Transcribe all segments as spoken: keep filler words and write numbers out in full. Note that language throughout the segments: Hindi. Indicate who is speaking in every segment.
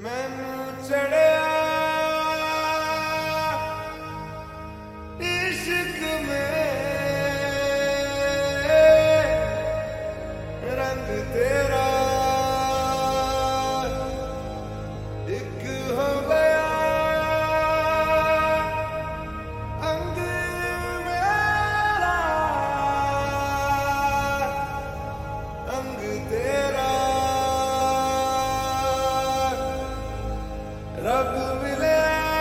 Speaker 1: मैनू चढ़िया इश्क में रंग तेरा एक हो गया अंग मेरा अंग तेरा रब मिले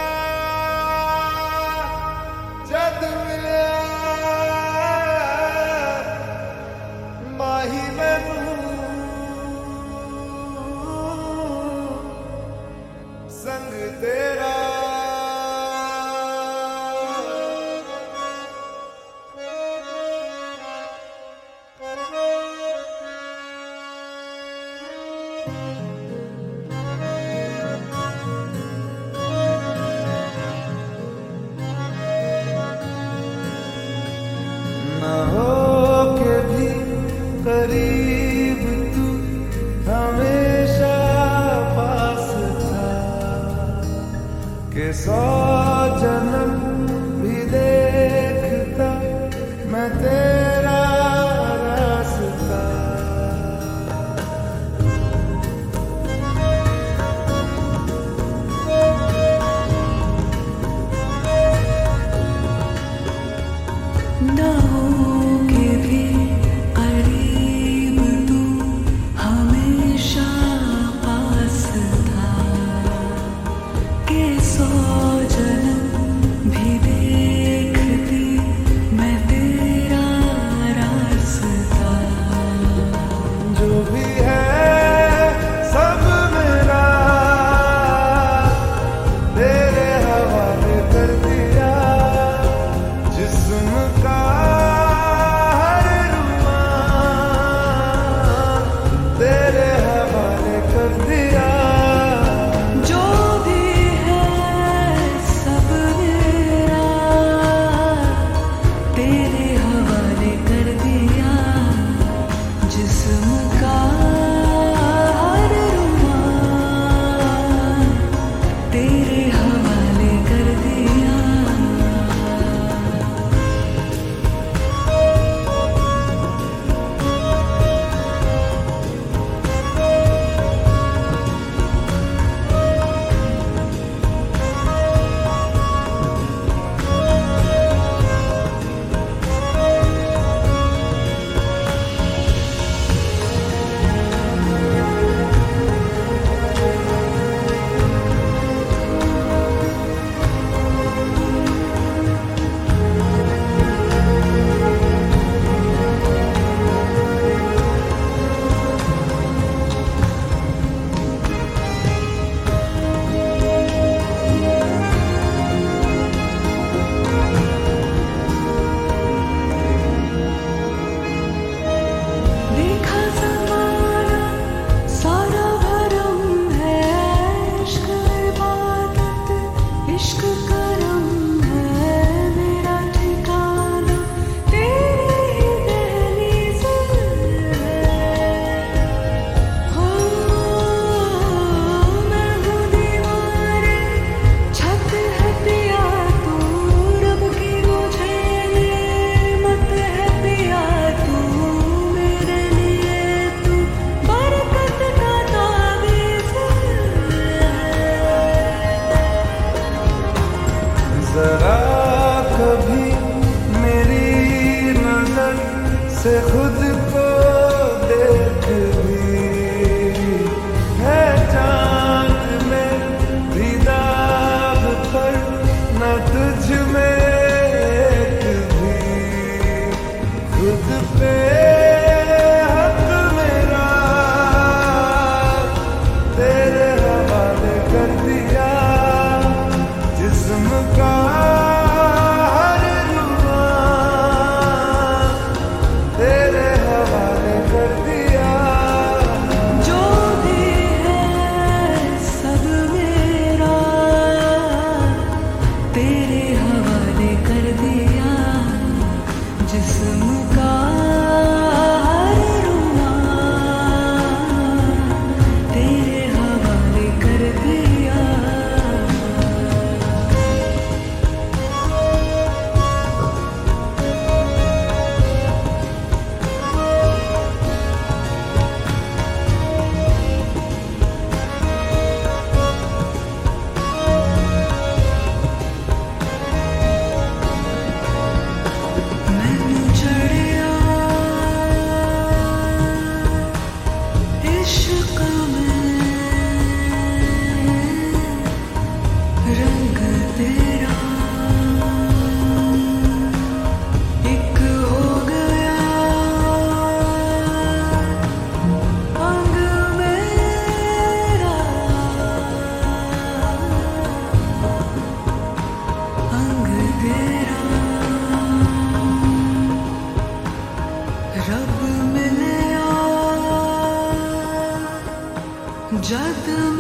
Speaker 1: जद मिले माही मैनू संग तेरा ना हो के भी करीब तू हमेशा पास था कि सौ जन्म भी देखता मैं तेरा रास्ता
Speaker 2: ना हो के भी करीब तू हमेशा पास था कि सौ जन्म भी देखती मैं तेरा रास्ता
Speaker 1: जो भी है सब मेरा तेरे हवाले कर दिया जिस्म का हर रुमाल तेरे हवाले कर दिया
Speaker 2: जो भी है सब मेरा तेरे हवाले कर दिया जिस्म का हर रुमाल तेरे हवाले कर दिया जद